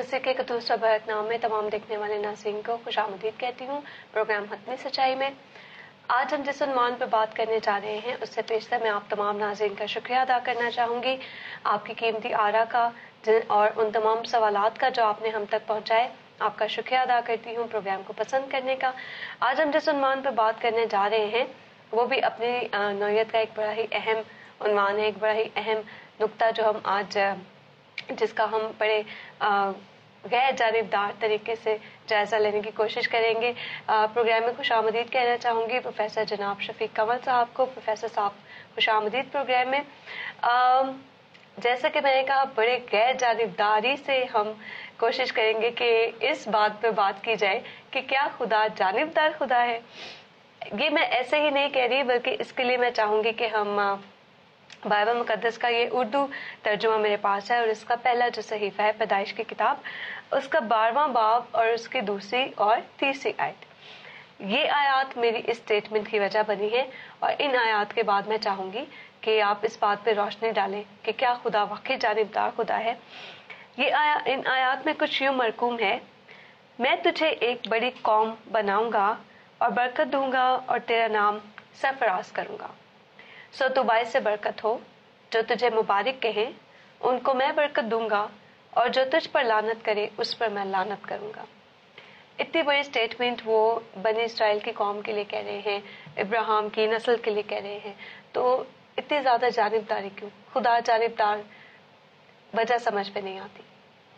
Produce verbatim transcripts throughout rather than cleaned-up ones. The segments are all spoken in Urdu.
مسیح کے دوسرا برق نام میں تمام دیکھنے والے ناظرین کو خوش آمدید کہتی ہوں پروگرام حتمی سچائی میں۔ آج ہم جس عنوان پر بات کرنے جا رہے ہیں اس سے پیشتر میں آپ تمام ناظرین کا شکریہ ادا کرنا چاہوں گی، آپ کی قیمتی آرا کا اور ان تمام سوالات کا جو آپ نے ہم تک پہنچائے، آپ کا شکریہ ادا کرتی ہوں پروگرام کو پسند کرنے کا۔ آج ہم جس عنوان پر بات کرنے جا رہے ہیں وہ بھی اپنی نوعیت کا ایک بڑا ہی اہم عنوان ہے، ایک بڑا ہی اہم نقطہ جو ہم آج جس کا ہم بڑے غیر جانبدار طریقے سے جائزہ لینے کی کوشش کریں گے۔ پروگرام میں خوش آمدید کہنا چاہوں گی پروفیسر جناب شفیق کنول صاحب کو۔ پروفیسر صاحب خوش آمدید پروگرام میں۔ جیسا کہ میں نے کہا بڑے غیر جانبداری سے ہم کوشش کریں گے کہ اس بات پہ بات کی جائے کہ کیا خدا جانبدار خدا ہے۔ یہ میں ایسے ہی نہیں کہہ رہی، بلکہ اس کے لیے میں چاہوں گی کہ ہم بائبل مقدس کا یہ اردو ترجمہ میرے پاس ہے اور اس کا پہلا جو صحیفہ ہے پیدائش کی کتاب، اس کا بارہواں باب اور اس کی دوسری اور تیسری آیت، یہ آیات میری اس اسٹیٹمنٹ کی وجہ بنی ہے، اور ان آیات کے بعد میں چاہوں گی کہ آپ اس بات پہ روشنی ڈالیں کہ کیا خدا واقعی جانبدار خدا ہے۔ یہ آیا ان آیات میں کچھ یوں مرقوم ہے: میں تجھے ایک بڑی قوم بناؤں گا اور برکت دوں گا اور تیرا نام سرفراز کروں گا، سو تو باعث سے برکت ہو۔ جو تجھے مبارک کہیں ان کو میں برکت دوں گا، اور جو تجھ پر لعنت کرے اس پر میں لعنت کروں گا۔ اتنی بڑی سٹیٹمنٹ وہ بنی اسرائیل کی قوم کے لیے کہہ رہے ہیں، ابراہیم کی نسل کے لیے کہہ رہے ہیں، تو اتنی زیادہ جانبداری کیوں؟ خدا جانبدار، وجہ سمجھ میں نہیں آتی۔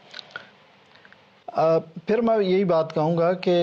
آ, پھر میں یہی بات کہوں گا کہ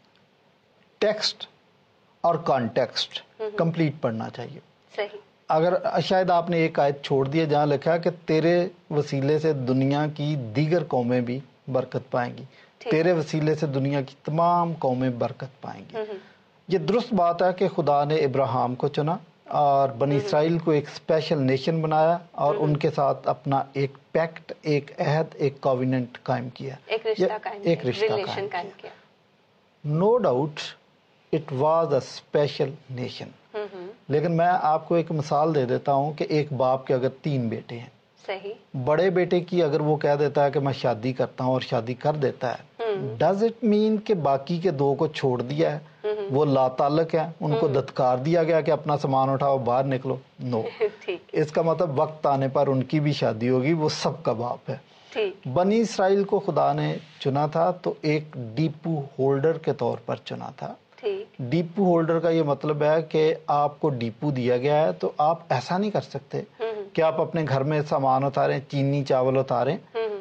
ٹیکسٹ اور کانٹیکسٹ کمپلیٹ پڑھنا چاہیے۔ صحیح۔ اگر شاید آپ نے ایک آیت چھوڑ دی ہے جہاں لکھا ہے کہ تیرے وسیلے سے دنیا کی دیگر قومیں بھی برکت پائیں گی، تیرے وسیلے سے دنیا کی تمام قومیں برکت پائیں گی۔ یہ درست بات ہے کہ خدا نے ابراہیم کو چنا اور بنی اسرائیل کو ایک اسپیشل نیشن بنایا اور ان کے ساتھ اپنا ایک پیکٹ، ایک عہد، ایک کووننٹ قائم کیا، ایک رشتہ قائم کیا، ایک رشتہ ریلیشن قائم کیا۔ No doubt it was a special nation, لیکن میں آپ کو ایک مثال دے دیتا ہوں کہ ایک باپ کے اگر تین بیٹے ہیں، صحیح، بڑے بیٹے کی اگر وہ کہہ دیتا ہے کہ میں شادی کرتا ہوں اور شادی کر دیتا ہے، ڈز اٹ مین کہ باقی کے دو کو چھوڑ دیا ہے، وہ لا تعلق ہے، ان کو دتکار دیا گیا کہ اپنا سامان اٹھاؤ باہر نکلو؟ نو، اس کا مطلب وقت آنے پر ان کی بھی شادی ہوگی، وہ سب کا باپ ہے۔ بنی اسرائیل کو خدا نے چنا تھا تو ایک ڈیپو ہولڈر کے طور پر چنا تھا۔ ڈیپو ہولڈر کا یہ مطلب ہے کہ آپ کو ڈیپو دیا گیا ہے تو آپ ایسا نہیں کر سکتے کہ آپ اپنے گھر میں سامان اتاریں، چینی چاول اتاریں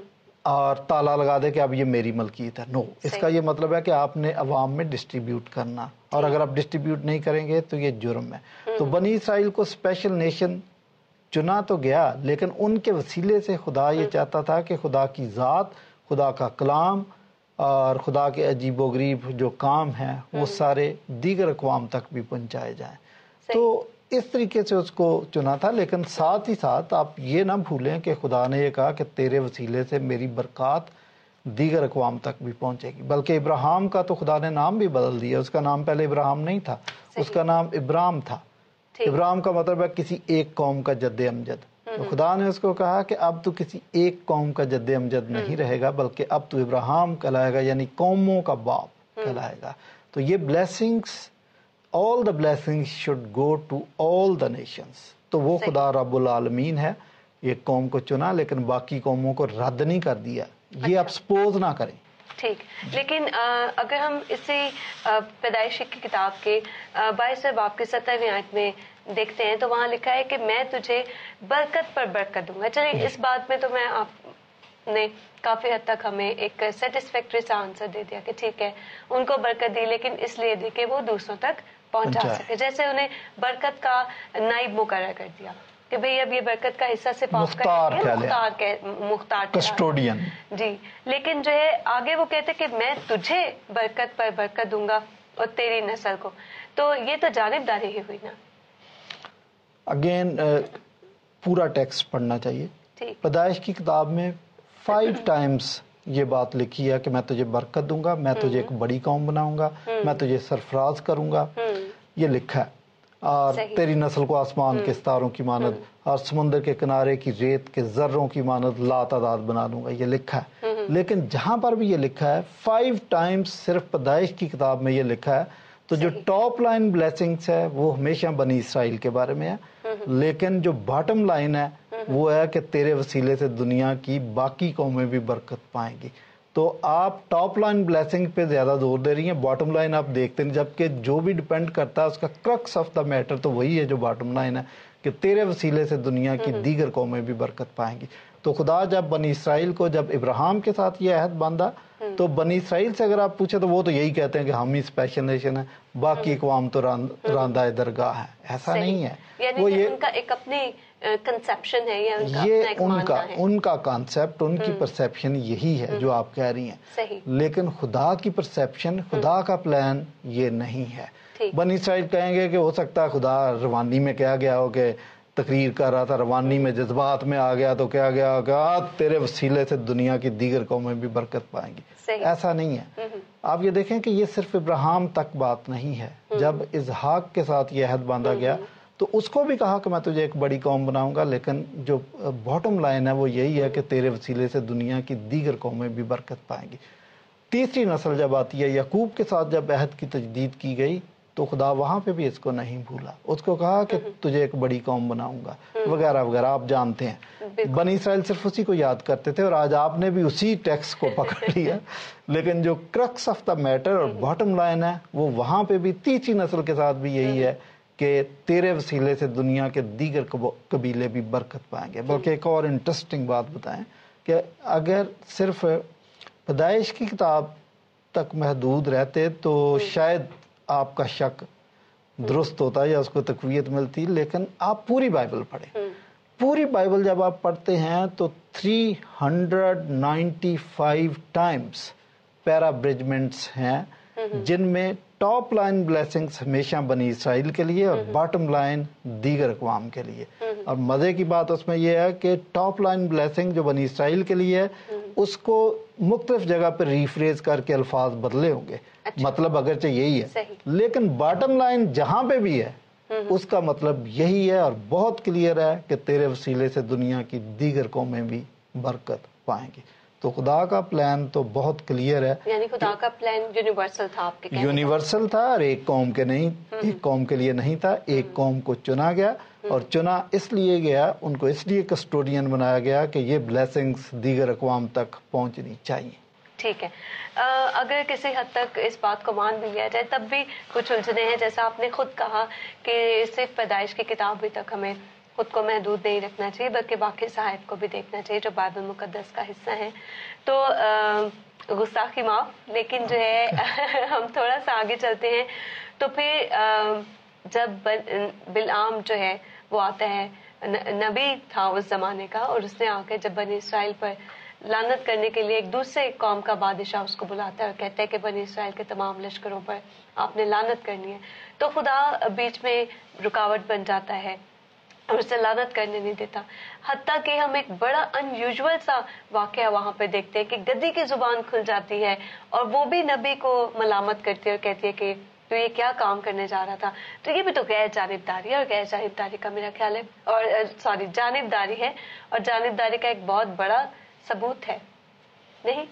اور تالا لگا دیں کہ اب یہ میری ملکیت ہے۔ نو، اس کا یہ مطلب ہے کہ آپ نے عوام میں ڈسٹریبیوٹ کرنا، اور اگر آپ ڈسٹریبیوٹ نہیں کریں گے تو یہ جرم ہے۔ تو بنی اسرائیل کو اسپیشل نیشن چنا تو گیا، لیکن ان کے وسیلے سے خدا یہ چاہتا تھا کہ خدا کی ذات، خدا کا کلام اور خدا کے عجیب و غریب جو کام ہیں وہ سارے دیگر اقوام تک بھی پہنچائے جائیں۔ تو اس طریقے سے اس کو چنا تھا، لیکن ساتھ ہی ساتھ آپ یہ نہ بھولیں کہ خدا نے یہ کہا کہ تیرے وسیلے سے میری برکات دیگر اقوام تک بھی پہنچے گی۔ بلکہ ابراہیم کا تو خدا نے نام بھی بدل دیا، اس کا نام پہلے ابراہیم نہیں تھا، اس کا نام ابرام تھا۔ ابرام کا مطلب ہے کسی ایک قوم کا جد امجد۔ تو خدا نے اس کو کہا کہ اب تو کسی ایک قوم کا جد امجد نہیں رہے گا، بلکہ اب تو ابراہیم کہلائے گا، یعنی قوموں کا باپ کہلائے گا۔ تو یہ blessings, all the blessings should go to all the nations۔ تو وہ خدا رب العالمین ہے، ایک قوم کو چنا لیکن باقی قوموں کو رد نہیں کر دیا، یہ آپ سپوز نہ کریں۔ ٹھیک، لیکن اگر ہم اسی پیدائش کی کتاب کے بائیسویں باب کے سترویں آیت میں دیکھتے ہیں تو وہاں لکھا ہے کہ میں تجھے برکت پر برکت دوں گا۔ چلیے اس بات میں تو میں آپ نے کافی حد تک ہمیں ایک سیٹسفیکٹری سا آنسر دے دیا کہ ٹھیک ہے ان کو برکت دی، لیکن اس لیے دی کہ وہ دوسروں تک پہنچا سکے، جیسے انہیں برکت کا نائب مقرر کر دیا کہ بھئی اب یہ برکت کا حصہ صرف آپ کا مختار مختار کسٹوڈین۔ جی، لیکن جو ہے آگے وہ کہتے کہ میں تجھے برکت پر برکت دوں گا اور تیری نسل کو، تو یہ تو جانبداری ہی ہوئی نا۔ اگین پورا ٹیکسٹ پڑھنا چاہیے۔ پیدائش کی کتاب میں فائیو ٹائمز یہ بات لکھی ہے کہ میں تجھے برکت دوں گا، میں تجھے ایک بڑی قوم بناؤں گا، میں تجھے سرفراز کروں گا، یہ لکھا ہے۔ اور تیری نسل کو آسمان کے ستاروں کی مانند اور سمندر کے کنارے کی ریت کے ذروں کی مانند لا تعداد بنا دوں گا، یہ لکھا ہے۔ لیکن جہاں پر بھی یہ لکھا ہے فائیو ٹائمز صرف پیدائش کی کتاب میں یہ لکھا ہے. تو جو ٹاپ لائن بلیسنگز ہے وہ ہمیشہ بنی اسرائیل کے بارے میں ہے, لیکن جو باٹم لائن ہے وہ ہے کہ تیرے وسیلے سے دنیا کی باقی قومیں بھی برکت پائیں گی. تو آپ ٹاپ لائن بلیسنگ پہ زیادہ زور دے رہی ہیں, باٹم لائن آپ دیکھتے ہیں, جبکہ جو بھی ڈیپینڈ کرتا ہے اس کا کرکس آف دا میٹر تو وہی ہے جو باٹم لائن ہے کہ تیرے وسیلے سے دنیا کی دیگر قومیں بھی برکت پائیں گی. تو خدا جب بنی اسرائیل کو جب ابراہیم کے ساتھ یہ عہد باندھا تو بنی اسرائیل سے اگر آپ پوچھیں تو وہ تو یہی کہتے ہیں کہ ہم ہی اسپیشل نیشن ہیں, باقی اقوام تو راندہ درگاہ ہے. ایسا نہیں ہے. یعنی وہ یہ ان کا ایک اپنی کنسیپشن ہے, یہ ان کا ان کا کانسیپٹ, ان کی پرسیپشن یہی ہے جو آپ کہہ رہی ہیں, لیکن خدا کی پرسیپشن, خدا کا پلان یہ نہیں ہے. بنی اسرائیل کہیں گے کہ ہو سکتا ہے خدا روانی میں کہا گیا ہو کہ تقریر کر رہا تھا, روانی میں جذبات میں آ گیا تو کہا گیا کہ آج تیرے وسیلے سے دنیا کی دیگر قومیں بھی برکت پائیں گی. ایسا نہیں ہے. آپ یہ دیکھیں کہ یہ صرف ابراہیم تک بات نہیں ہے. جب اسحاق کے ساتھ یہ عہد باندھا گیا تو اس کو بھی کہا کہ میں تجھے ایک بڑی قوم بناؤں گا, لیکن جو باٹم لائن ہے وہ یہی ہے کہ تیرے وسیلے سے دنیا کی دیگر قومیں بھی برکت پائیں گی. تیسری نسل جب آتی ہے, یعقوب کے ساتھ جب عہد کی تجدید کی گئی تو خدا وہاں پہ بھی اس کو نہیں بھولا, اس کو کہا کہ تجھے ایک بڑی قوم بناؤں گا وغیرہ وغیرہ. آپ جانتے ہیں بنی اسرائیل صرف اسی کو یاد کرتے تھے, اور آج آپ نے بھی اسی ٹیکسٹ کو پکڑ لیا, لیکن جو کرکس آف دا میٹر اور باٹم لائن ہے وہ وہاں پہ بھی تیسری نسل کے ساتھ بھی یہی ہے کہ تیرے وسیلے سے دنیا کے دیگر قبیلے بھی برکت پائیں گے. بلکہ ایک اور انٹرسٹنگ بات بتائیں کہ اگر صرف پیدائش کی کتاب تک محدود رہتے تو شاید آپ کا شک درست ہوتا یا اس کو تقویت ملتی, لیکن آپ پوری بائبل پڑھیں. پوری بائبل جب آپ پڑھتے ہیں تو three hundred ninety five times پیرابریجمنٹس ہیں جن میں ٹاپ لائن بلیسنگز ہمیشہ بنی اسرائیل کے لیے اور باٹم لائن دیگر اقوام کے لیے. اور مزے کی بات اس میں یہ ہے کہ ٹاپ لائن بلیسنگ جو بنی اسرائیل کے لیے ہے اس کو مختلف جگہ پہ ریفریز کر کے الفاظ بدلے ہوں گے, مطلب اگرچہ یہی ہے, لیکن باٹم لائن جہاں پہ بھی ہے اس کا مطلب یہی ہے اور بہت کلیئر ہے کہ تیرے وسیلے سے دنیا کی دیگر قومیں بھی برکت پائیں گی. تو خدا کا پلان تو بہت کلیئر ہے. یعنی خدا کا پلان یونیورسل تھا, آپ کے کہنے یونیورسل تھا اور ایک قوم کے نہیں, ایک قوم کے لیے نہیں تھا. ایک قوم کو چنا گیا, اور چنا اس لیے گیا, ان کو اس لیے کسٹوڈین بنایا گیا کہ یہ بلیسنگز دیگر اقوام تک پہنچنی چاہیے. ٹھیک ہے. اگر کسی حد تک اس بات کو مان بھی لیا جائے تب بھی کچھ الجھنے ہیں, جیسا آپ نے خود کہا کہ صرف پیدائش کی کتاب بھی تک ہمیں خود کو محدود نہیں رکھنا چاہیے بلکہ باقی صحائف کو بھی دیکھنا چاہیے جو بائبل مقدس کا حصہ ہیں. تو گستاخی معاف, لیکن جو ہے ہم تھوڑا سا آگے چلتے ہیں. تو پھر جب بلعام جو ہے وہ آتا ہے, نبی تھا اس زمانے کا, اور اس نے آ کے جب بنی اسرائیل پر لعنت کرنے کے لیے ایک دوسرے قوم کا بادشاہ اس کو بلاتا ہے اور کہتا ہے کہ بنی اسرائیل کے تمام لشکروں پر آپ نے لعنت کرنی ہے, تو خدا بیچ میں رکاوٹ بن جاتا ہے اور اسے لعنت کرنے نہیں دیتا. حتیٰ کہ ہم ایک بڑا ان یوزول سا واقعہ وہاں پہ دیکھتے ہیں کہ گدی کی زبان کھل جاتی ہے اور وہ بھی نبی کو ملامت کرتی ہے اور کہتی ہے کہ تو یہ کیا کام کرنے جا رہا تھا. تو یہ بھی تو غیر جانبداری ہے, اور غیر جانبداری کا میرا خیال ہے, اور سوری جانبداری ہے, اور جانبداری کا ایک بہت بڑا ثبوت ہے. نہیں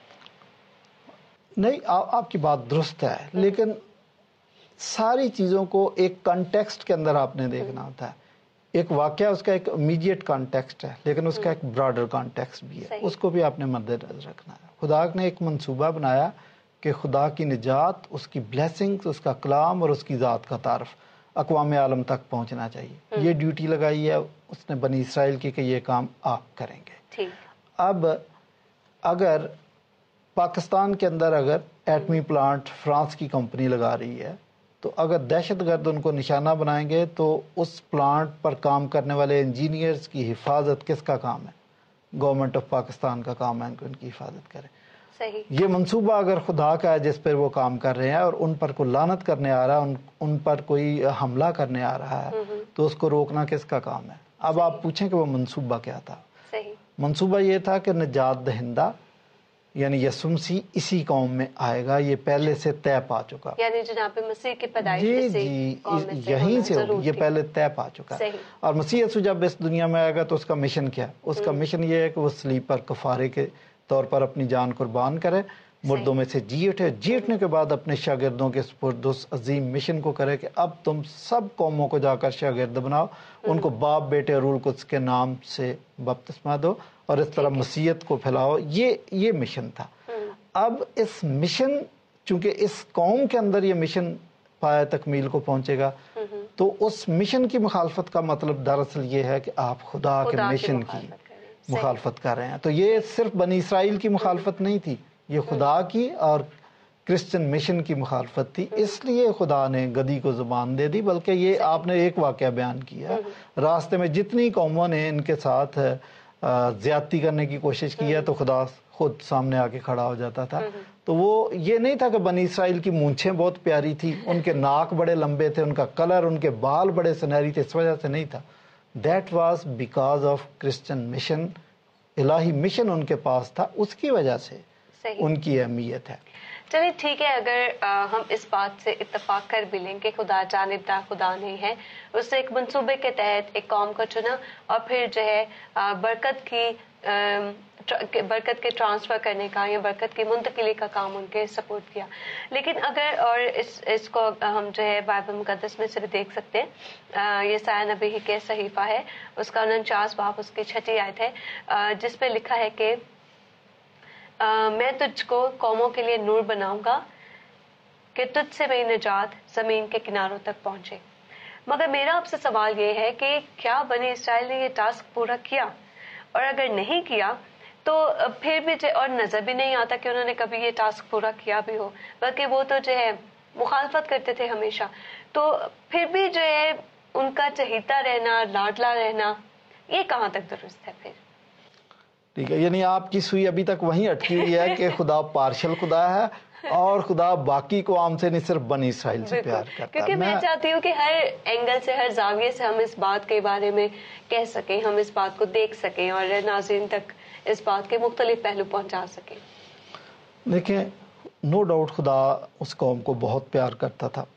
نہیں آپ کی بات درست ہے, لیکن ساری چیزوں کو ایک کانٹیکسٹ کے اندر آپ نے دیکھنا ہوتا ہے. ایک واقعہ اس کا ایک امیڈیٹ کانٹیکسٹ ہے, لیکن اس کا ایک براڈر کانٹیکسٹ بھی ہے, اس کو بھی آپ نے مد نظر رکھنا ہے. خدا نے ایک منصوبہ بنایا کہ خدا کی نجات, اس کی بلیسنگز, اس کا کلام اور اس کی ذات کا تعارف اقوام عالم تک پہنچنا چاہیے. یہ ڈیوٹی لگائی ہے اس نے بنی اسرائیل کی کہ یہ کام آپ کریں گے. اب اگر پاکستان کے اندر اگر ایٹمی پلانٹ فرانس کی کمپنی لگا رہی ہے, تو اگر دہشت گرد ان کو نشانہ بنائیں گے تو اس پلانٹ پر کام کرنے والے انجینئرز کی حفاظت کس کا کام ہے؟ گورنمنٹ آف پاکستان کا کام ہے کہ ان کی حفاظت کریں. صحیح. یہ منصوبہ اگر خدا کا ہے جس پر وہ کام کر رہے ہیں اور ان پر کوئی لعنت کرنے آ رہا ہے, ان, ان پر کوئی حملہ کرنے آ رہا ہے, تو اس کو روکنا کس کا کام ہے؟ اب آپ پوچھیں کہ وہ منصوبہ کیا تھا. صحیح. منصوبہ یہ تھا کہ نجات دہندہ یعنی یسوع مسیح اسی قوم میں آئے گا, یہ پہلے سے طے پا چکا. یعنی جناب مسیح کی پیدائش جی جی یہیں سے یہ پہلے طے پا چکا. اور مسیح یسوع جب اس دنیا میں آئے گا تو اس کا مشن کیا؟ اس کا مشن یہ ہے کہ وہ صلیب پر کفارے کے طور پر اپنی جان قربان کرے، مردوں میں سے جی اٹھے، جی اٹھنے کے بعد اپنے شاگردوں کے سپرد اس عظیم مشن کو کرے کہ اب تم سب قوموں کو جا کر شاگرد بناؤ، ان کو باپ بیٹے اور روح القدس کے نام سے بپتسمہ دو اور اس طرح مسیحیت کو پھیلاؤ۔ یہ یہ مشن تھا۔ اب اس مشن، چونکہ اس قوم کے اندر یہ مشن پائے تکمیل کو پہنچے گا، تو اس مشن کی مخالفت کا مطلب دراصل یہ ہے کہ آپ خدا کے مشن کی مخالفت کر رہے ہیں۔ تو یہ صرف بنی اسرائیل کی مخالفت نہیں تھی، یہ خدا کی اور کرسچن مشن کی مخالفت تھی۔ اس لیے خدا نے گدھی کو زبان دے دی۔ بلکہ یہ آپ نے ایک واقعہ بیان کیا، راستے میں جتنی قوموں نے ان کے ساتھ زیادتی کرنے کی کوشش کی ہے تو خدا خود سامنے آ کے کھڑا ہو جاتا تھا۔ تو وہ یہ نہیں تھا کہ بنی اسرائیل کی مونچھیں بہت پیاری تھی، ان کے ناک بڑے لمبے تھے، ان کا کلر، ان کے بال بڑے سنہری تھے، اس وجہ سے نہیں تھا۔ That was because of Christian mission, الہی مشن ان کے پاس تھا، اس کی وجہ سے ان کی اہمیت ہے۔ چلیے ٹھیک ہے، اگر ہم اس بات سے اتفاق کر بھی لیں کہ خدا جانبدار خدا نہیں ہے، اس نے ایک منصوبے کے تحت ایک قوم کو چنا اور پھر جو ہے برکت کی برکت کے ٹرانسفر کرنے کا یا برکت کی منتقلی کا کام ان کے سپورٹ کیا۔ لیکن اگر اور اس اس کو ہم جو ہے بائبل مقدس میں سے بھی دیکھ سکتے ہیں، یہ یسایا نبی کے صحیفہ ہے، اس کا انچاس باب اس کی چھٹی آیت ہے، جس پہ لکھا ہے کہ میں تجھ کو قوموں کے لیے نور بناؤں گا کہ تجھ سے میری نجات زمین کے کناروں تک پہنچے۔ مگر میرا آپ سے سوال یہ ہے کہ کیا بنی اسرائیل نے یہ ٹاسک پورا کیا؟ اور اگر نہیں کیا تو پھر بھی اور نظر بھی نہیں آتا کہ انہوں نے کبھی یہ ٹاسک پورا کیا بھی ہو، بلکہ وہ تو جو ہے مخالفت کرتے تھے ہمیشہ۔ تو پھر بھی جو ہے ان کا چہیتا رہنا، لاڈلا رہنا، یہ کہاں تک درست ہے پھر؟ ٹھیک ہے، یعنی آپ کی سوئی ابھی تک وہیں اٹکی ہوئی ہے کہ خدا پارشل خدا ہے اور خدا باقی قوم سے نہیں، صرف بنی اسرائیل سے پیار کرتا ہے۔ کیونکہ میں چاہتی ہوں کہ ہر اینگل سے، ہر زاویے سے ہم اس بات کے بارے میں کہہ سکیں، ہم اس بات کو دیکھ سکیں اور ناظرین تک اس بات کے مختلف پہلو پہنچا سکیں۔ دیکھیں، نو ڈاؤٹ خدا اس قوم کو بہت پیار کرتا تھا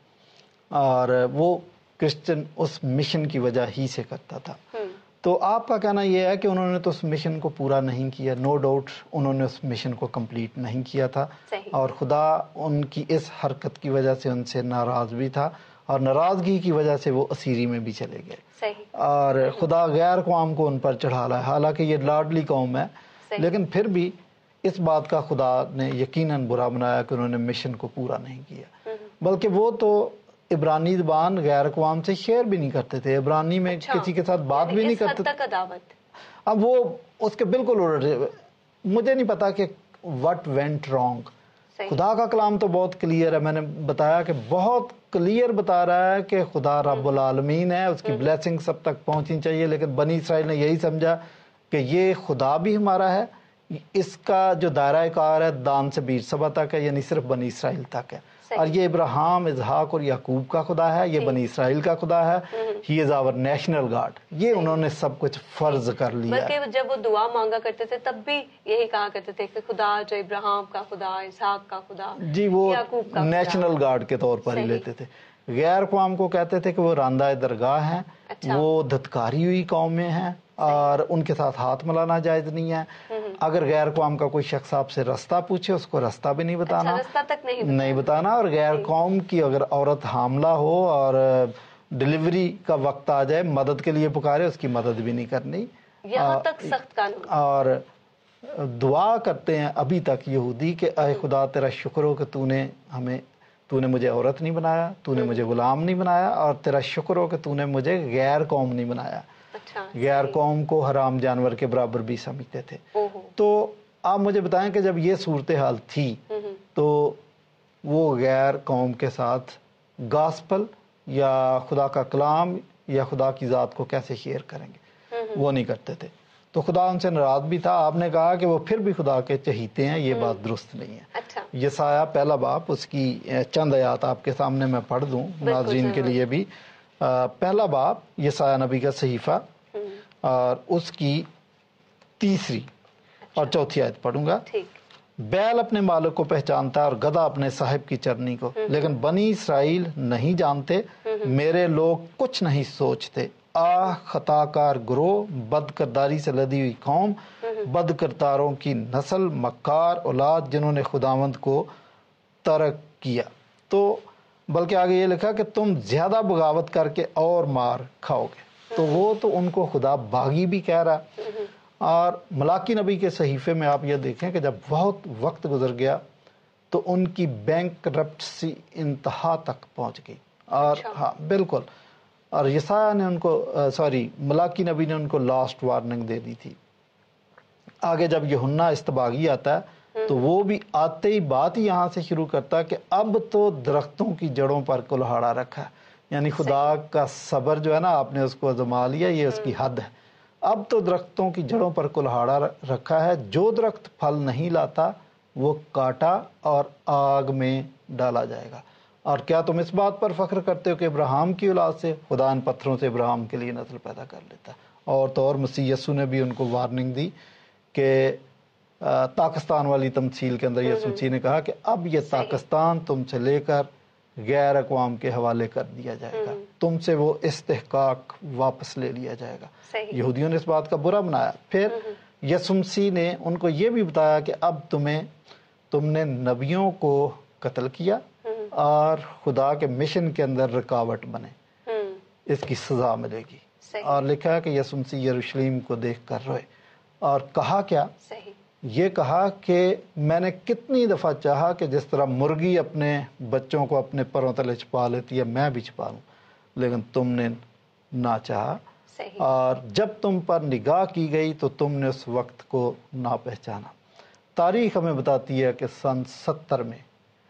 اور وہ کرسچن اس مشن کی وجہ ہی سے کرتا تھا۔ تو آپ کا کہنا یہ ہے کہ انہوں نے تو اس مشن کو پورا نہیں کیا، نو ڈاؤٹ انہوں نے اس مشن کو کمپلیٹ نہیں کیا تھا، اور خدا ان کی اس حرکت کی وجہ سے ان سے ناراض بھی تھا، اور ناراضگی کی وجہ سے وہ اسیری میں بھی چلے گئے، اور خدا غیر قوم کو ان پر چڑھا لایا۔ حالانکہ یہ لاڈلی قوم ہے، لیکن پھر بھی اس بات کا خدا نے یقیناً برا بنایا کہ انہوں نے مشن کو پورا نہیں کیا۔ بلکہ وہ تو عبرانی زبان غیر اقوام سے شیئر بھی نہیں کرتے تھے، عبرانی میں کسی کے ساتھ بات بھی نہیں کرتے تھے۔ اب وہ اس کے بالکل الٹ، مجھے نہیں پتا کہ what went wrong۔ خدا کا کلام تو بہت کلیئر ہے، میں نے بتایا کہ بہت کلیئر بتا رہا ہے کہ خدا رب العالمین ہے، اس کی بلیسنگ سب تک پہنچنی چاہیے، لیکن بنی اسرائیل نے یہی سمجھا کہ یہ خدا بھی ہمارا ہے، اس کا جو دائرہ کار ہے دان سے بیر سبا تک ہے، یعنی صرف بنی اسرائیل تک ہے، اور یہ ابراہیم، اسحاق اور یعقوب کا خدا ہے، یہ بنی اسرائیل کا خدا ہے، ہی از آور نیشنل گاڈ۔ یہ انہوں نے سب کچھ فرض کر لیا۔ بلکہ جب وہ دعا مانگا کرتے تھے تب بھی یہی کہا کرتے تھے کہ خدا جو ابراہیم کا خدا، اسحاق کا خدا، جی وہ نیشنل گاڈ کے طور پر ہی لیتے تھے۔ غیر قوم کو کہتے تھے کہ وہ راندہ درگاہ ہیں، وہ دھتکاری ہوئی قومیں ہیں اور ان کے ساتھ ہاتھ ملانا جائز نہیں ہے۔ اگر غیر قوم کا کوئی شخص آپ سے رستہ پوچھے اس کو رستہ بھی نہیں بتانا، رستہ تک نہیں بتانا، اور غیر قوم کی اگر عورت حاملہ ہو اور ڈلیوری کا وقت آ جائے مدد کے لیے پکارے، اس کی مدد بھی نہیں کرنی۔ یہاں تک سخت قانون۔ اور دعا کرتے ہیں ابھی تک یہودی کہ اے خدا تیرا شکر ہو کہ تو نے ہمیں تو نے مجھے عورت نہیں بنایا، تو نے مجھے غلام نہیں بنایا، اور تیرا شکر ہو کہ تو نے مجھے غیر قوم نہیں بنایا۔ غیر قوم کو حرام جانور کے برابر بھی سمجھتے تھے۔ تو آپ مجھے بتائیں کہ جب یہ صورتحال تھی تو وہ غیر قوم کے ساتھ گاسپل یا خدا کا کلام یا خدا کی ذات کو کیسے شیئر کریں گے؟ وہ نہیں کرتے تھے، تو خدا ان سے ناراض بھی تھا۔ آپ نے کہا کہ وہ پھر بھی خدا کے چہیتے ہیں، یہ بات درست نہیں ہے۔ یسایہ پہلا باب، اس کی چند آیات آپ کے سامنے میں پڑھ دوں ناظرین کے لیے بھی۔ پہلا باب یسایہ نبی کا صحیفہ اور اس کی تیسری اور چوتھی آیت پڑھوں گا۔ بیل اپنے مالک کو پہچانتا ہے اور گدھا اپنے صاحب کی چرنی کو، لیکن بنی اسرائیل نہیں جانتے، میرے لوگ کچھ نہیں سوچتے۔ آہ خطا کار گروہ، بد کرداری سے لدی ہوئی قوم، بد کرداروں کی نسل، مکار اولاد جنہوں نے خداوند کو ترک کیا. تو بلکہ آگے یہ لکھا کہ تم زیادہ بغاوت کر کے اور مار کھاؤ گے. تو وہ تو ان کو خدا باغی بھی کہہ رہا ہے. اور ملاکی نبی کے صحیفے میں آپ یہ دیکھیں کہ جب بہت وقت گزر گیا تو ان کی بینک کرپسی انتہا تک پہنچ گئی. اور ہاں بالکل. اور یسایہ نے ان کو سوری ملاکی نبی نے ان کو لاسٹ وارننگ دے دی تھی. آگے جب یوحنا استباغی آتا ہے تو وہ بھی آتے ہی بات ہی یہاں سے شروع کرتا ہے کہ اب تو درختوں کی جڑوں پر کلہاڑا رکھا ہے. یعنی خدا کا صبر جو ہے نا آپ نے اس کو آزما لیا، یہ اس کی حد ہے. اب تو درختوں کی جڑوں پر کلہاڑا رکھا ہے، جو درخت پھل نہیں لاتا وہ کاٹا اور آگ میں ڈالا جائے گا. اور کیا تم اس بات پر فخر کرتے ہو کہ ابراہیم کی اولاد سے خدا ان پتھروں سے ابراہیم کے لیے نسل پیدا کر لیتا ہے. اور تو اور مسیح یسوع نے بھی ان کو وارننگ دی کہ پاکستان والی تمثیل کے اندر یسوع مسیح نے کہا کہ اب یہ پاکستان تم سے لے کر غیر اقوام کے حوالے کر دیا جائے گا، تم سے وہ استحقاق واپس لے لیا جائے گا. یہودیوں نے اس بات کا برا بنایا. پھر یسوع مسیح نے ان کو یہ بھی بتایا کہ اب تمہیں تم نے نبیوں کو قتل کیا اور خدا کے مشن کے اندر رکاوٹ بنے، اس کی سزا ملے گی. اور لکھا ہے کہ یسوع مسیح یروشلم کو دیکھ کر روئے. اور کہا کیا؟ یہ کہا کہ میں نے کتنی دفعہ چاہا کہ جس طرح مرغی اپنے بچوں کو اپنے پروں تلے چھپا لیتی ہے میں بھی چھپا لوں، لیکن تم نے نہ چاہا. اور جب تم پر نگاہ کی گئی تو تم نے اس وقت کو نہ پہچانا. تاریخ ہمیں بتاتی ہے کہ سن ستر میں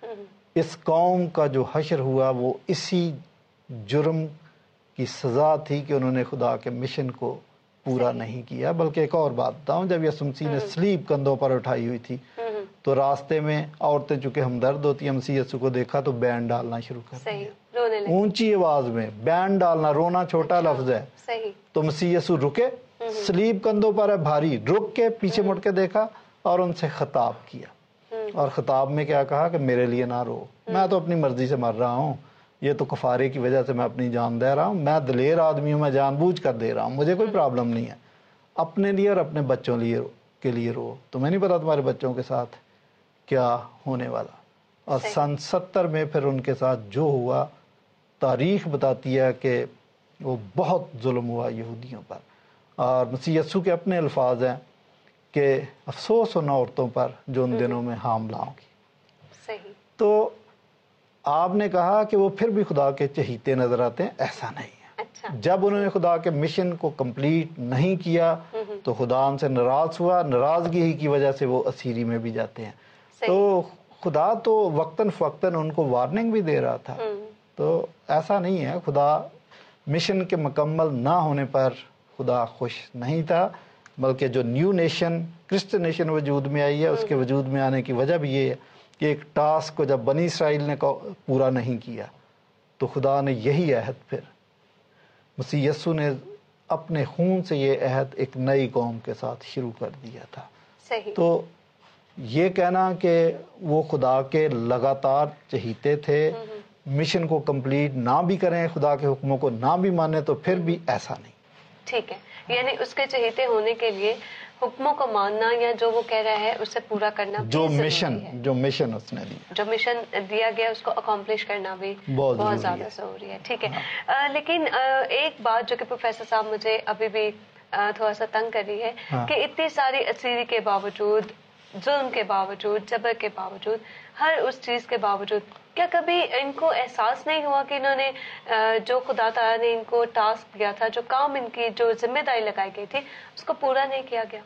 اس قوم کا جو حشر ہوا وہ اسی جرم کی سزا تھی کہ انہوں نے خدا کے مشن کو پورا نہیں کیا. بلکہ ایک اور بات بتاؤں، جب یسوع مسیح نے سلیب کندھوں پر اٹھائی ہوئی تھی تو راستے میں عورتیں چونکہ ہمدرد ہوتی ہیں، مسیح یسوع کو دیکھا تو بین ڈالنا شروع کر دیا، اونچی آواز میں بین ڈالنا. رونا چھوٹا لفظ ہے. تو مسیح یسوع رکے، سلیب کندھوں پر ہے بھاری، رک کے پیچھے مڑ کے دیکھا اور ان سے خطاب کیا. اور خطاب میں کیا کہا کہ میرے لیے نہ رو، میں تو اپنی مرضی سے مر رہا ہوں، یہ تو کفارے کی وجہ سے میں اپنی جان دے رہا ہوں، میں دلیر آدمی ہوں، میں جان بوجھ کر دے رہا ہوں، مجھے کوئی پرابلم نہیں ہے. اپنے لیے اور اپنے بچوں لیے کے لیے رو، تمہیں نہیں پتا تمہارے بچوں کے ساتھ کیا ہونے والا. اور سن ستر میں پھر ان کے ساتھ جو ہوا تاریخ بتاتی ہے کہ وہ بہت ظلم ہوا یہودیوں پر. اور مسیح یسوع کے اپنے الفاظ ہیں کہ افسوس ان عورتوں پر جو ان دنوں میں حاملہ ہوں گی. تو آپ نے کہا کہ وہ پھر بھی خدا کے چہیتے نظر آتے ہیں. ایسا نہیں ہے. جب انہوں نے خدا کے مشن کو کمپلیٹ نہیں کیا تو خدا ان سے ناراض ہوا، ناراضگی ہی کی وجہ سے وہ اسیری میں بھی جاتے ہیں. تو خدا تو وقتاً فوقتاً ان کو وارننگ بھی دے رہا تھا. تو ایسا نہیں ہے، خدا مشن کے مکمل نہ ہونے پر خدا خوش نہیں تھا، بلکہ جو نیو نیشن کرسچن نیشن وجود میں آئی ہے اس کے وجود میں آنے کی وجہ بھی یہ ہے کہ ایک ٹاسک کو جب بنی اسرائیل نے پورا نہیں کیا تو خدا نے یہی عہد پھر مسیح یسوع نے اپنے خون سے یہ عہد ایک نئی قوم کے ساتھ شروع کر دیا تھا. تو یہ کہنا کہ وہ خدا کے لگاتار چہیتے تھے، مشن کو کمپلیٹ نہ بھی کریں، خدا کے حکموں کو نہ بھی مانیں، تو پھر بھی ایسا نہیں. ٹھیک ہے، یعنی اس کے چہیتے ہونے کے لیے حکموں کو ماننا یا جو وہ کہہ رہا ہے اسے پورا کرنا جو مشن جو مشن اس نے دیا جو مشن دیا گیا اس کو اکمپلش کرنا بھی بہت زیادہ ضروری ہے. ٹھیک ہے. لیکن ایک بات جو کہ پروفیسر صاحب مجھے ابھی بھی تھوڑا سا تنگ کر رہی ہے کہ اتنی ساری اسیری کے باوجود، ظلم کے باوجود، جبر کے باوجود، ہر اس چیز کے باوجود کیا کبھی ان کو احساس نہیں ہوا کہ انہوں نے جو خدا تعالیٰ نے ان کو ٹاسک دیا تھا، جو کام ان کی جو ذمہ داری لگائی گئی تھی اس کو پورا نہیں کیا گیا؟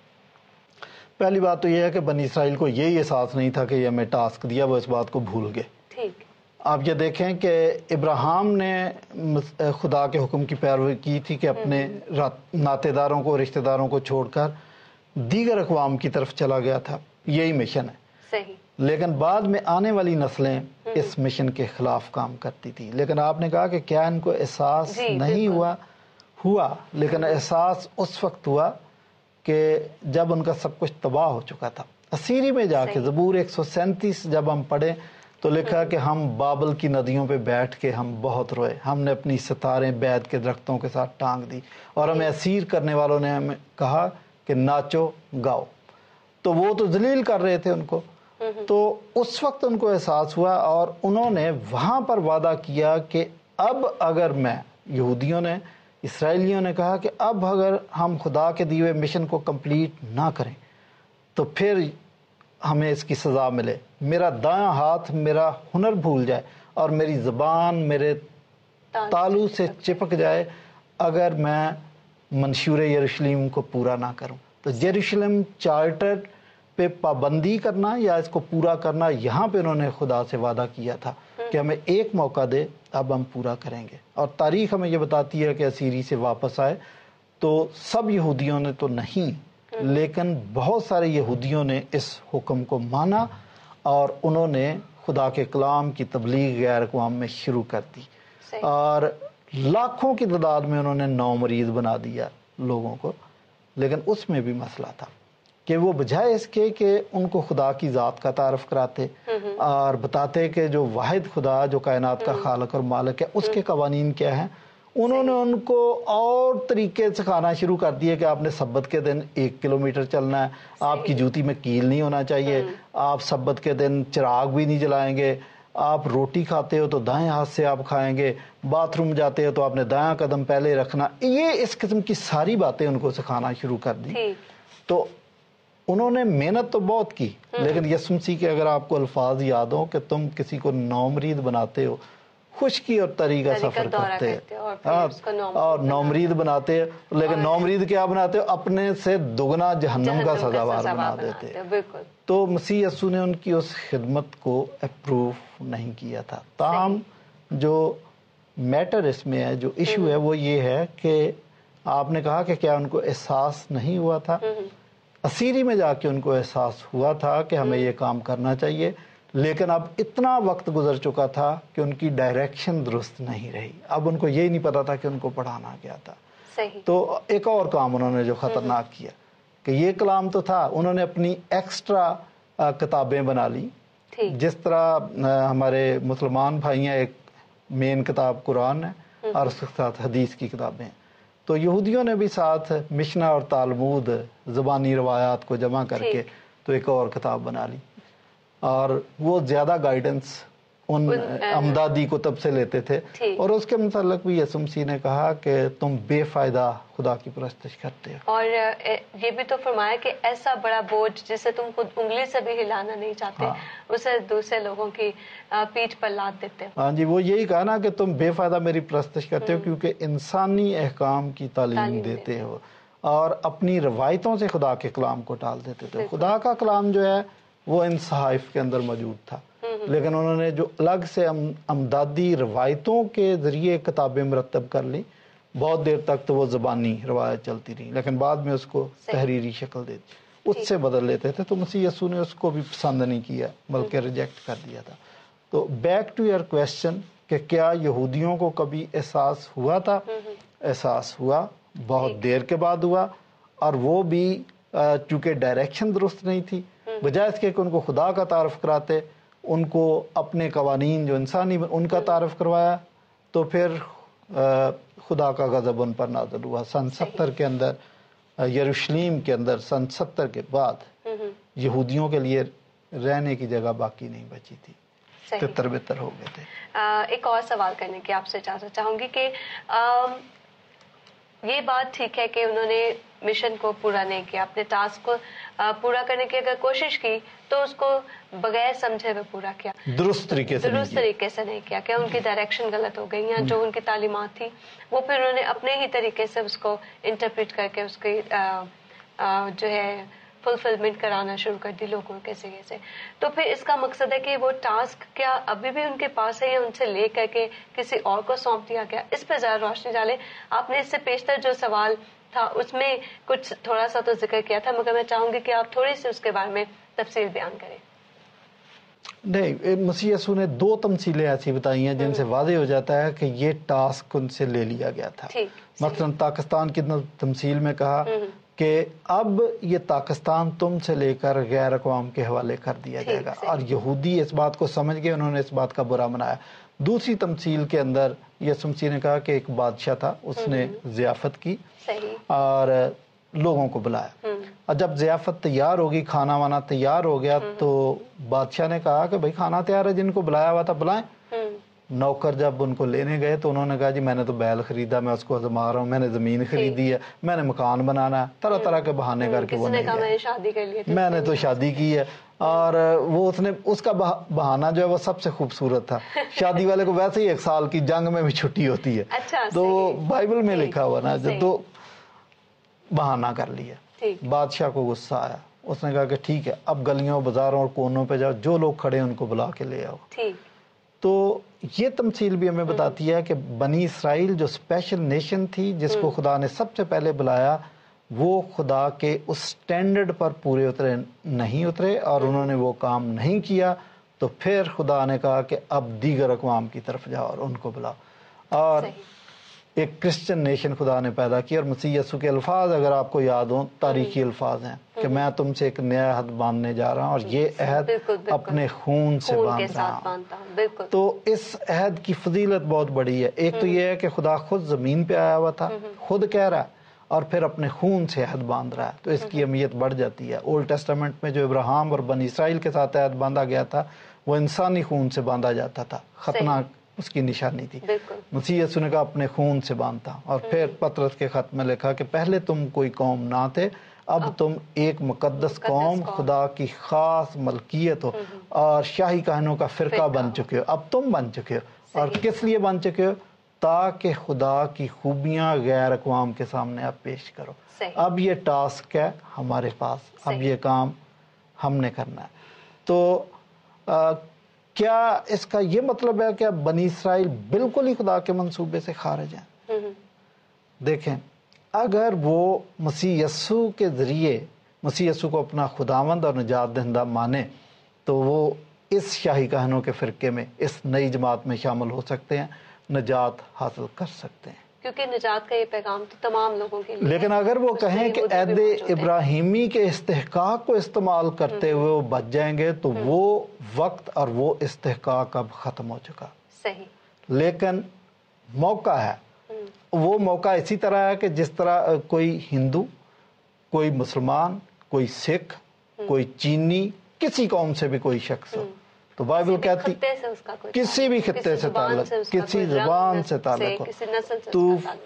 پہلی بات تو یہ ہے کہ بنی اسرائیل کو یہی احساس نہیں تھا کہ یہ ہمیں ٹاسک دیا، وہ اس بات کو بھول گئے. ٹھیک. آپ یہ دیکھیں کہ ابراہیم نے خدا کے حکم کی پیروی کی تھی کہ اپنے ناطے داروں کو، رشتہ داروں کو چھوڑ کر دیگر اقوام کی طرف چلا گیا تھا. یہی مشن ہے. صحیح. لیکن بعد میں آنے والی نسلیں اس مشن کے خلاف کام کرتی تھی. لیکن آپ نے کہا کہ کیا ان کو احساس نہیں ہوا؟ ہوا، لیکن احساس اس وقت ہوا کہ جب ان کا سب کچھ تباہ ہو چکا تھا. اسیری میں جا کے زبور ایک سو سینتیس جب ہم پڑھیں تو لکھا کہ ہم بابل کی ندیوں پہ بیٹھ کے ہم بہت روئے، ہم نے اپنی ستاریں بیت کے درختوں کے ساتھ ٹانگ دی، اور ہمیں اسیر کرنے والوں نے ہمیں کہا کہ ناچو گاؤ، تو وہ تو ذلیل کر رہے تھے ان کو. تو اس وقت ان کو احساس ہوا اور انہوں نے وہاں پر وعدہ کیا کہ اب اگر میں، یہودیوں نے، اسرائیلیوں نے کہا کہ اب اگر ہم خدا کے دیے ہوئے مشن کو کمپلیٹ نہ کریں تو پھر ہمیں اس کی سزا ملے. میرا دایاں ہاتھ میرا ہنر بھول جائے اور میری زبان میرے تالو سے چپک جائے اگر میں منشور یروشلم کو پورا نہ کروں. تو یروشلم چارٹر پہ پابندی کرنا یا اس کو پورا کرنا، یہاں پہ انہوں نے خدا سے وعدہ کیا تھا کہ ہمیں ایک موقع دے، اب ہم پورا کریں گے. اور تاریخ ہمیں یہ بتاتی ہے کہ اسیری سے واپس آئے تو سب یہودیوں نے تو نہیں، لیکن بہت سارے یہودیوں نے اس حکم کو مانا اور انہوں نے خدا کے کلام کی تبلیغ غیر اقوام میں شروع کر دی. اور لاکھوں کی تعداد میں انہوں نے نو مریض بنا دیا لوگوں کو. لیکن اس میں بھی مسئلہ تھا کہ وہ بجائے اس کے کہ ان کو خدا کی ذات کا تعارف کراتے اور بتاتے کہ جو واحد خدا جو کائنات کا خالق اور مالک ہے اس کے قوانین کیا ہیں، انہوں نے ان کو اور طریقے سکھانا شروع کر دیے کہ آپ نے سبت کے دن ایک کلومیٹر چلنا ہے، آپ کی جوتی میں کیل نہیں ہونا چاہیے، آپ سبت کے دن چراغ بھی نہیں جلائیں گے، آپ روٹی کھاتے ہو تو دائیں ہاتھ سے آپ کھائیں گے، باتھ روم جاتے ہو تو آپ نے دایاں قدم پہلے رکھنا. یہ اس قسم کی ساری باتیں ان کو سکھانا شروع کر دی. تو انہوں نے محنت تو بہت کی، لیکن یسوع مسیح کے اگر آپ کو الفاظ یاد ہوں کہ تم کسی کو نومرید بناتے ہو، خشکی اور تری کا سفر کرتے ہیں اور نومرید بناتے ہیں، لیکن نومرید کیا بناتے ہو؟ اپنے سے دگنا جہنم کا سزاوار بنا دیتے. تو مسیح یسوع نے ان کی اس خدمت کو اپروو نہیں کیا تھا. تاہم جو میٹر اس میں ہے، جو ایشو ہے، وہ یہ ہے کہ آپ نے کہا کہ کیا ان کو احساس نہیں ہوا تھا؟ اسیری میں جا کے ان کو احساس ہوا تھا کہ ہمیں یہ کام کرنا چاہیے، لیکن اب اتنا وقت گزر چکا تھا کہ ان کی ڈائریکشن درست نہیں رہی. اب ان کو یہ نہیں پتا تھا کہ ان کو پڑھانا کیا تھا. تو ایک اور کام انہوں نے جو خطرناک کیا کہ یہ کلام تو تھا، انہوں نے اپنی ایکسٹرا کتابیں بنا لی. جس طرح ہمارے مسلمان بھائی ہیں، ایک مین کتاب قرآن ہے اور اس کے ساتھ حدیث کی کتابیں ہیں، تو یہودیوں نے بھی ساتھ مشنا اور تالمود زبانی روایات کو جمع کر کے تو ایک اور کتاب بنا لی. اور وہ زیادہ گائیڈنس ان امدادی کتب سے لیتے تھے. اور اس کے متعلق بھی یسوع مسیح نے کہا کہ تم بے فائدہ خدا کی پرستش کرتے ہو. اور یہ بھی تو فرمایا کہ ایسا بڑا بوجھ جسے تم خود انگلی سے بھی ہلانا نہیں چاہتے، اسے دوسرے لوگوں کی پیٹھ پر لاد دیتے ہو. ہاں جی، وہ یہی کہا نا کہ تم بے فائدہ میری پرستش کرتے ہو کیونکہ انسانی احکام کی تعلیم دیتے ہو اور اپنی روایتوں سے خدا کے کلام کو ٹال دیتے تھے. خدا کا کلام جو ہے وہ ان صحائف کے اندر موجود تھا، لیکن انہوں نے جو الگ سے امدادی روایتوں کے ذریعے کتابیں مرتب کر لی، بہت دیر تک تو وہ زبانی روایت چلتی رہی، لیکن بعد میں اس کو تحریری شکل دے دی، اس سے بدل لیتے تھے. تو مسیح یسوع نے اس کو بھی پسند نہیں کیا بلکہ ریجیکٹ کر دیا تھا. تو بیک ٹو یور کویسچن کہ کیا یہودیوں کو کبھی احساس ہوا تھا؟ احساس ہوا، بہت دیر کے بعد ہوا، اور وہ بھی چونکہ ڈائریکشن درست نہیں تھی، بجائے اس کے کہ ان کو خدا کا تعارف کراتے، ان کو اپنے قوانین جو انسانی ان کا تعارف کروایا، تو پھر خدا کا غضب ان پر نازل ہوا. سن ستر کے اندر یروشلم کے اندر سن ستر کے بعد یہودیوں کے لیے رہنے کی جگہ باقی نہیں بچی تھی، تتر بتر ہو گئے تھے. ایک اور سوال کرنے کی آپ سے اجازت چاہوں گی کہ یہ بات ٹھیک ہے کہ انہوں نے مشن کو پورا نہیں کیا، اپنے ٹاسک کو پورا کرنے کی اگر کوشش کی تو اس کو بغیر سمجھے ہوئے پورا کیا، درست طریقے سے درست طریقے سے نہیں کیا، کہ ان کی ڈائریکشن غلط ہو گئی یا جو ان کی تعلیمات تھی وہ پھر انہوں نے اپنے ہی طریقے سے اس کو انٹرپریٹ کر کے اس کی جو ہے فلفلمنٹ کرانا شروع کر دی لوگوں کے ذریعے سے. تو پھر اس کا مقصد ہے کہ وہ ٹاسک کیا ابھی بھی ان کے پاس ہے یا ان سے لے کر کے کسی اور کو سونپ دیا گیا؟ اس پہ ذرا روشنی ڈالیں. آپ نے اس سے پیشتر جو سوال تھا اس میں کچھ تھوڑا سا تو ذکر کیا تھا، مگر میں چاہوں گی کہ آپ تھوڑی سی اس کے بارے میں تفصیل بیان کریں. نہیں، مسیح یسوع نے دو تمثیلیں ایسی بتائی ہیں جن سے واضح ہو جاتا ہے کہ یہ ٹاسک ان سے لے لیا گیا تھا. مثلا پاکستان کی تمثیل میں کہا کہ اب یہ پاکستان تم سے لے کر غیر اقوام کے حوالے کر دیا جائے گا، اور یہودی اس بات کو سمجھ گئے، انہوں نے اس بات کا برا منایا. دوسری تمثیل کے اندر یسوع مسیح نے کہا کہ ایک بادشاہ تھا، اس نے ضیافت کی اور لوگوں کو بلایا. اور جب ضیافت تیار ہوگی, کھانا وانا تیار ہو گیا, تو بادشاہ نے کہا کہ بھائی کھانا تیار ہے, جن کو بلایا ہوا تھا بلائیں. نوکر جب ان کو لینے گئے تو انہوں نے کہا جی میں نے تو بیل خریدا, میں اس کو آزما رہا ہوں, میں نے زمین خریدی ہے, میں نے مکان بنانا ہے, طرح طرح کے بہانے کر کے وہ نہیں گئے. میں نے تو شادی کی ہے. اور وہ اس نے اس کا بہانہ جو ہے وہ سب سے خوبصورت تھا. شادی والے کو ویسے ہی ایک سال کی جنگ میں بھی چھٹی ہوتی ہے, تو بائبل میں لکھا ہوا نا, تو بہانہ کر لیا. بادشاہ کو غصہ آیا, اس نے کہا کہ ٹھیک ہے, اب گلیوں بازاروں اور کونوں پہ جاؤ, جو لوگ کھڑے ان کو بلا کے لے آؤ. تو یہ تمثیل بھی ہمیں بتاتی ہے کہ بنی اسرائیل جو اسپیشل نیشن تھی جس کو خدا نے سب سے پہلے بلایا, وہ خدا کے اس سٹینڈرڈ پر پورے اترے نہیں اترے, اور انہوں نے وہ کام نہیں کیا. تو پھر خدا نے کہا کہ اب دیگر اقوام کی طرف جاؤ اور ان کو بلاؤ, اور ایک کرسچن نیشن خدا نے پیدا کی. اور مسیح یسوع کے الفاظ اگر آپ کو یاد ہوں, تاریخی الفاظ ہیں کہ میں تم سے ایک نیا عہد باندھنے جا رہا ہوں, اور یہ عہد اپنے خون سے باندھ رہا ہوں. تو اس عہد کی فضیلت بہت بڑی ہے. ایک تو یہ ہے کہ خدا خود زمین پہ آیا ہوا تھا, خود کہہ رہا ہے, اور پھر اپنے خون سے عہد باندھ رہا ہے, تو اس کی اہمیت بڑھ جاتی ہے. اولڈ ٹیسٹامنٹ میں جو ابراہیم اور بنی اسرائیل کے ساتھ عہد باندھا گیا تھا وہ انسانی خون سے باندھا جاتا تھا, ختنہ اس کی نشانی تھی. مسیح یسوع نے کہا اپنے خون سے باندھتا. اور پھر پطرس کے خط میں لکھا کہ پہلے تم کوئی قوم نہ تھے, اب تم ایک مقدس قوم, خدا کی خاص ملکیت ہو, اور شاہی کہنوں کا فرقہ بن چکے ہو. اب تم بن چکے ہو, اور کس لیے بن چکے ہو؟ تاکہ خدا کی خوبیاں غیر اقوام کے سامنے آپ پیش کرو. اب یہ ٹاسک ہے ہمارے پاس, اب یہ کام ہم نے کرنا ہے. تو آ, کیا اس کا یہ مطلب ہے کہ بنی اسرائیل بالکل ہی خدا کے منصوبے سے خارج ہیں؟ دیکھیں, اگر وہ مسیح یسوع کے ذریعے مسیح یسوع کو اپنا خداوند اور نجات دہندہ مانے, تو وہ اس شاہی کہنوں کے فرقے میں, اس نئی جماعت میں شامل ہو سکتے ہیں, نجات حاصل کر سکتے ہیں, کیونکہ نجات کا یہ پیغام تو تمام لوگوں کے لیے. لیکن اگر وہ کہیں کہ عہد ابراہیمی کے استحقاق کو استعمال کرتے ہوئے وہ بچ جائیں گے, تو وہ وقت اور وہ استحقاق اب ختم ہو چکا. صحیح. لیکن موقع ہے, وہ موقع اسی طرح ہے کہ جس طرح کوئی ہندو, کوئی مسلمان, کوئی سکھ, کوئی چینی, کسی قوم سے بھی کوئی شخص ہو, تو بائبل کہتی کسی بھی خطے سے تعلق, کسی زبان سے تعلق ہو, تو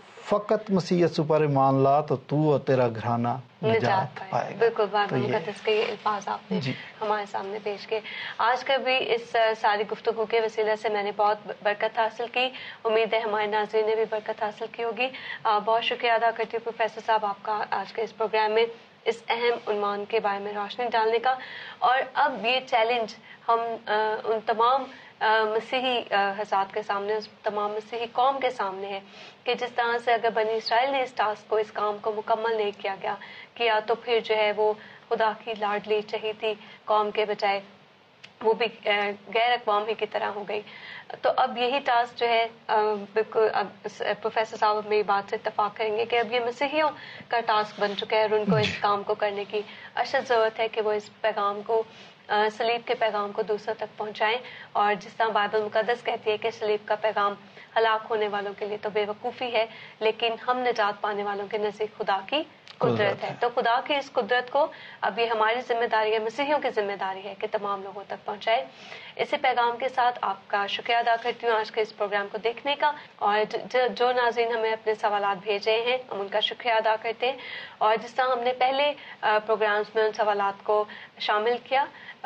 فقط مسیح یسوع پر ایمان لا تو تو اور تیرا گھرانہ نجات پائے گا. بالکل, بائبل مقدس کے یہ الفاظ آپ نے ہمارے سامنے پیش کیے. آج کا بھی اس ساری گفتگو کے وسیلے سے میں نے بہت برکت حاصل کی, امید ہے ہمارے ناظرین نے بھی برکت حاصل کی ہوگی. بہت شکریہ ادا کرتی ہوں پروفیسر صاحب آپ کا آج کے اس پروگرام میں اس اہم عنوان کے بارے میں روشنی ڈالنے کا. اور اب یہ چیلنج ہم ان تمام مسیحی حضرات کے سامنے, اس تمام مسیحی قوم کے سامنے ہے کہ جس طرح سے اگر بنی اسرائیل نے اس ٹاسک کو, اس کام کو مکمل نہیں کیا گیا کیا تو پھر جو ہے وہ خدا کی لاڈلی چہیتی قوم کے بجائے وہ بھی غیر اقوام ہی کی طرح ہو گئی. تو اب یہی ٹاسک جو ہے, بالکل اب پروفیسر صاحب میری بات سے اتفاق کریں گے کہ اب یہ مسیحیوں کا ٹاسک بن چکا ہے, اور ان کو اس کام کو کرنے کی اشد ضرورت ہے کہ وہ اس پیغام کو, سلیب کے پیغام کو دوسروں تک پہنچائیں. اور جس طرح بائبل مقدس کہتی ہے کہ سلیب کا پیغام ہلاک ہونے والوں کے لیے تو بے وقوفی ہے, لیکن ہم نجات پانے والوں کے نزدیک خدا کی قدرت ہے. تو خدا کی اس قدرت کو اب یہ ہماری ذمہ داری ہے, مسیحیوں کی ذمہ داری ہے کہ تمام لوگوں تک پہنچائے. اسی پیغام کے ساتھ آپ کا شکریہ ادا کرتی ہوں آج کے اس پروگرام کو دیکھنے کا, اور جو, جو ناظرین ہمیں اپنے سوالات بھیجے ہیں ہم ان کا شکریہ ادا کرتے ہیں. اور جس طرح ہم نے پہلے پروگرامز میں ان سوالات کو شامل کیا,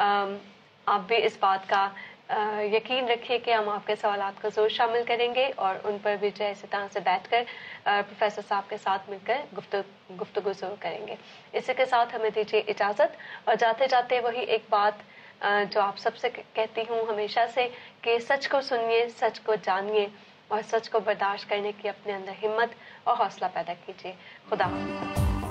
آپ بھی اس بات کا یقین رکھیے کہ ہم آپ کے سوالات کو ضرور شامل کریں گے, اور ان پر بھی جو ہے اسی طرح سے بیٹھ کر پروفیسر صاحب کے ساتھ مل کر گفتگو گفتگو ضرور کریں گے. اسی کے ساتھ ہمیں دیجیے اجازت, اور جاتے جاتے وہی ایک بات جو آپ سب سے کہتی ہوں ہمیشہ سے کہ سچ کو سنیے, سچ کو جانیے, اور سچ کو برداشت کرنے کی اپنے اندر ہمت اور حوصلہ پیدا کیجیے. خدا حافظ.